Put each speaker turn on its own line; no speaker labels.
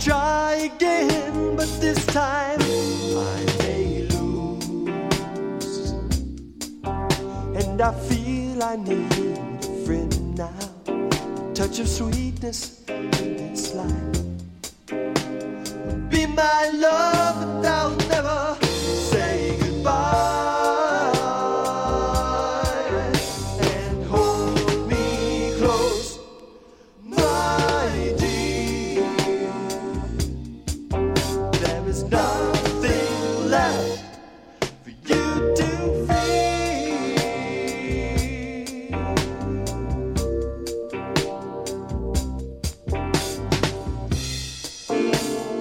try again, but this time I may lose. And I feel I need a friend now, touch of sweetness in this life.